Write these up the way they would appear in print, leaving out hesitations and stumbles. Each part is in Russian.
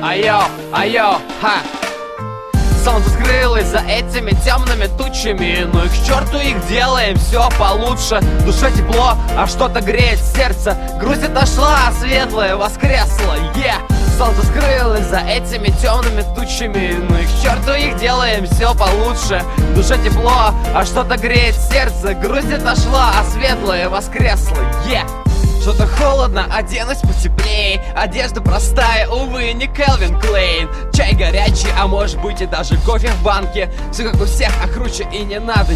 айо, ха. Солнце скрылось за этими темными тучами, ну и к черту их, делаем все получше. Душа тепло, а что-то греет сердце. Грусть отошла, а светлое воскресло, Солнце скрылось за этими темными тучами, ну и к черту их, делаем все получше. Душа тепло, а что-то греет сердце. Грусть отошла, а светлое воскресло, Что-то холодно, оденусь потеплее. Одежда простая, увы, не Кэлвин Клейн. Чай горячий, а может быть и даже кофе в банке. Все как у всех, а круче и не надо,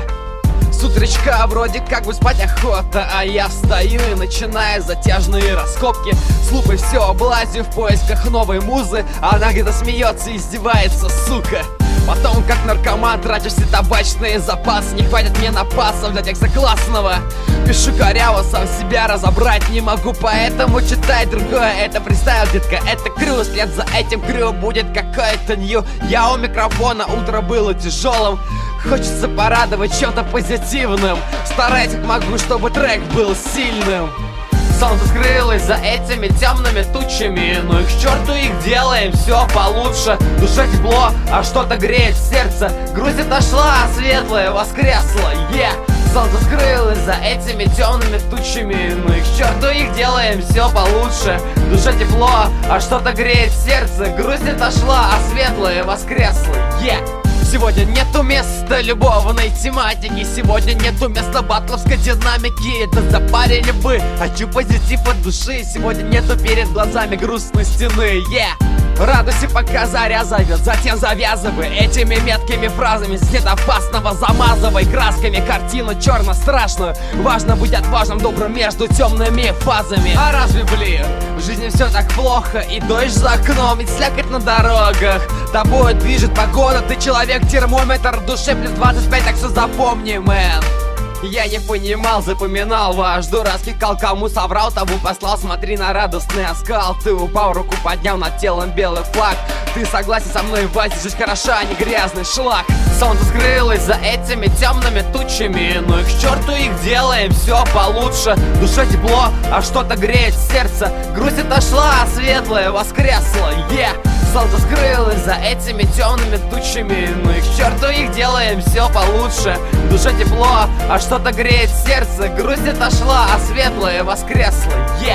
С утречка вроде как бы спать охота, а я встаю и начинаю затяжные раскопки. С лупой все облазю в поисках новой музы. Она где-то смеется и издевается, сука. Потом, как наркоман, тратишь все табачные запасы. Не хватит мне напасов для текста классного. Пишу коряво, сам себя разобрать не могу, поэтому читай другое. Это фристайл, детка, это крю. Вслед за этим крю будет какой-то нью. Я у микрофона, утро было тяжелым. Хочется порадовать чем-то позитивным. Стараюсь как могу, чтобы трек был сильным. Солнце скрылось за этими темными тучами, ну и к черту их, делаем все получше. Душа тепло, а что-то греет сердце. Грусть отошла, а светлое воскресло, Солнце скрылось за этими темными тучами, ну и к черту их, делаем все получше. Душа тепло, а что-то греет сердце. Грусть отошла, а светлое воскресло, Сегодня нету места любовной тематики. Сегодня нету места батловской динамики. Это запарили бы, хочу позитив от души. Сегодня нету перед глазами грустной стены, Радуйся, пока заря зовет, затем завязывай этими меткими фразами. Свет опасного замазывай красками картину черно-страшную. Важно быть отважным, добрым между темными фазами. А разве, блин, в жизни все так плохо? И дождь за окном, ведь слякоть на дорогах. Тобой движет погода, ты человек, термометр в душе плюс 25, так что запомни, мэн. Я не понимал, запоминал ваш дурацкий кал. Кому соврал, тому послал, смотри на радостный оскал. Ты упал, руку поднял, над телом белый флаг. Ты согласен со мной, Вася, жизнь хороша, а не грязный шлак. Солнце скрылось за этими темными тучами, ну и к черту их, делаем все получше. Душа тепло, а что-то греет сердце. Грусть отошла, а светлое воскресло, Солнце скрылось за этими темными тучами, ну и к черту их, делаем все получше. Душа тепло, а что-то греет сердце. Грусть отошла, а светлое воскресло,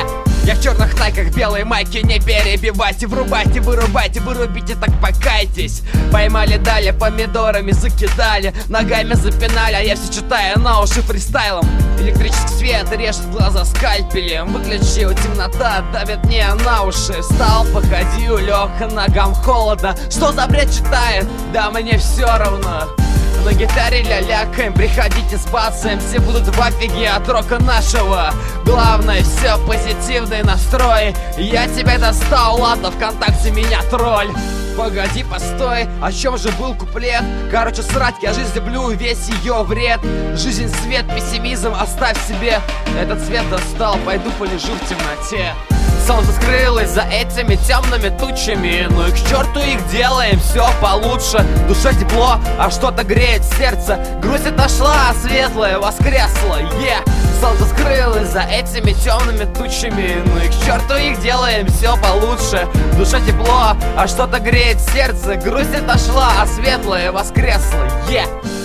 Я в черных тайках, белой майке, не перебивайте. Врубайте, вырубайте, вырубите, так покайтесь. Поймали, дали, помидорами закидали. Ногами запинали, а я все читаю на уши фристайлом. Электрический свет режет глаза скальпелем. Выключил, темнота давит мне на уши. Встал, походил, лег, ногам холодно. Что за бред читает? Да мне все равно. На гитаре лялякаем, приходите с бацаем. Все будут в офиге от рока нашего. Главное, все позитивный настрой. Я тебя достал, ладно, ВКонтакте меня тролль. Погоди, постой, о чем же был куплет? Короче, срать, я жизнь люблю, весь ее вред. Жизнь, свет, пессимизм оставь себе. Этот свет достал, пойду полежу в темноте. Солнце скрылось за этими темными тучами, ну и к черту их, делаем все получше. Душа тепло, а что-то греет сердце. Грусть отошла, а светлое воскресло, Солнце скрылось за этими темными тучами, ну и к черту их, делаем все получше. Душа тепло, а что-то греет сердце. Грусть отошла, а светлое воскресло,